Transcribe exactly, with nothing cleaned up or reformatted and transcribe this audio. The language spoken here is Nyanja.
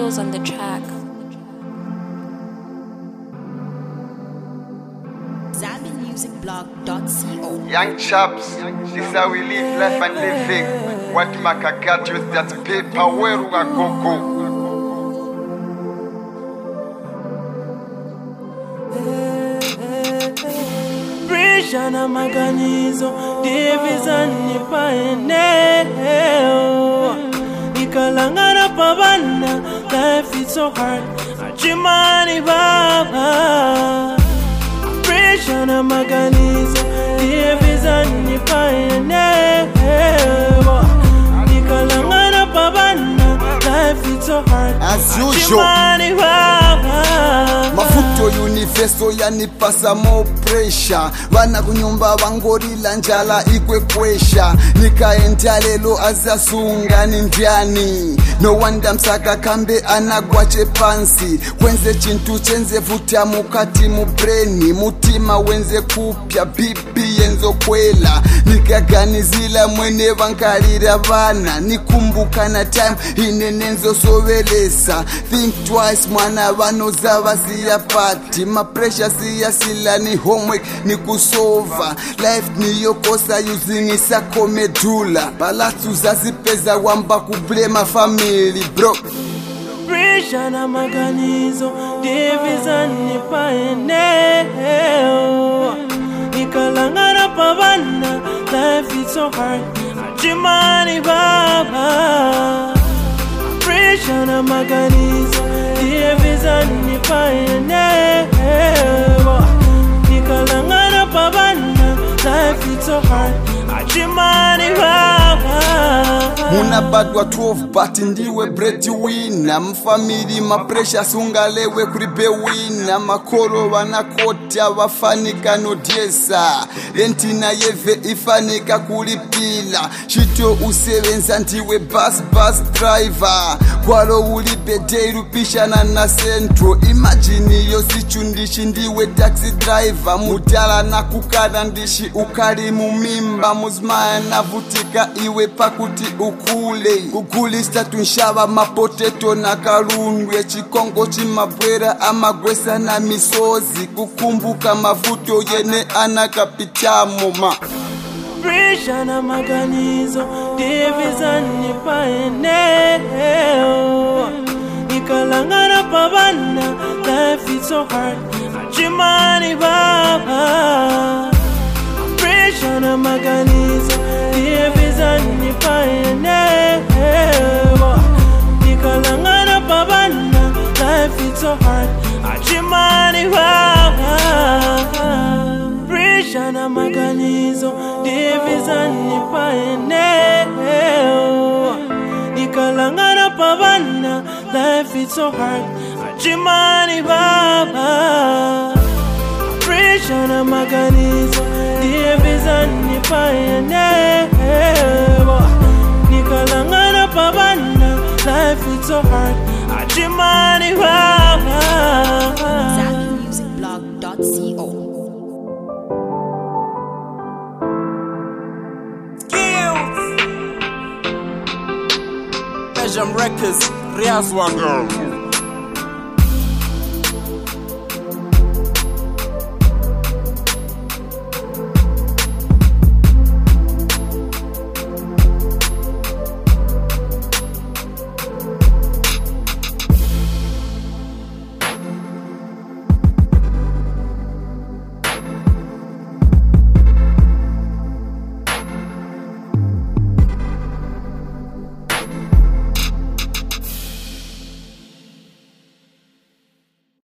Carlos on the track. Zambian Music Blog dot co. Young chaps, this is how we live life and living. What Makagat with that paper where we go. Prishana maganizo divizani paeneo Nikalangana pabana, life is so hard Achimani baba Prishana maganizo divizani paeneo Nikalangana pabana, life is so hard As usual Achimani baba Mafuto univeso yanipasa mo pressure Vana kunyumba vangorila njala ikwe kwesha Nikaenda lelo azasunga ni ndiani No wanda msaka kambe anagwache pansi Kwenze chintu chenze vutia mukati mubreni Mutima wenze kupya bibi yenzo kwela Nikaganizila mwene vankalira vana Nikumbuka na time inenenzo sovelesa Think twice mwana vano zava siya pati Ma pressure siya sila ni homework ni kusova Life ni yokosa using isa komedula Balatu zazipeza wamba kublema family bro Prishana maganizo divizani paeneo Nikalangana pabana, life is so hard Achimani baba Prishana maganizo divizani paeneo Nikalangana pabana, life is so hard Achimani baba Muna badwa twelve but ndiwe breadwinner Mfamili mapresha sungalewe kuribe winner Makoro wanakota wafanika no diesa Rentina yeve ifanika kulipila Shito usevenza ndiwe bus bus driver Kwalo ulibe deiru pishana na centro Imagine yo sichundishi ndiwe taxi driver Mudala na kukada ndishi ukari mumimba Muzmaya na vutika iwe pakuti ukule Kukulista tunshaba mapoteto na karundwe Chikongo chimabwera amagwesa na misozi Kukumbuka mafuto yene anakapitamo ma Prishana maganizo divizani paeneo Nikalangana pabana, life is so hard Achimani baba Prishana maganizo divizani paeneo Nikalangana pabana, life is so hard Achimani baba Prishana maganizo divizani paeneo Nikalangana pabana, life is so hard Achimani baba Prishana maganizo divizani paeneo Nikalangana pabana, life is so hard Achimani baba Zambian Music Blog dot co. Belgium Records, Riazwa girl.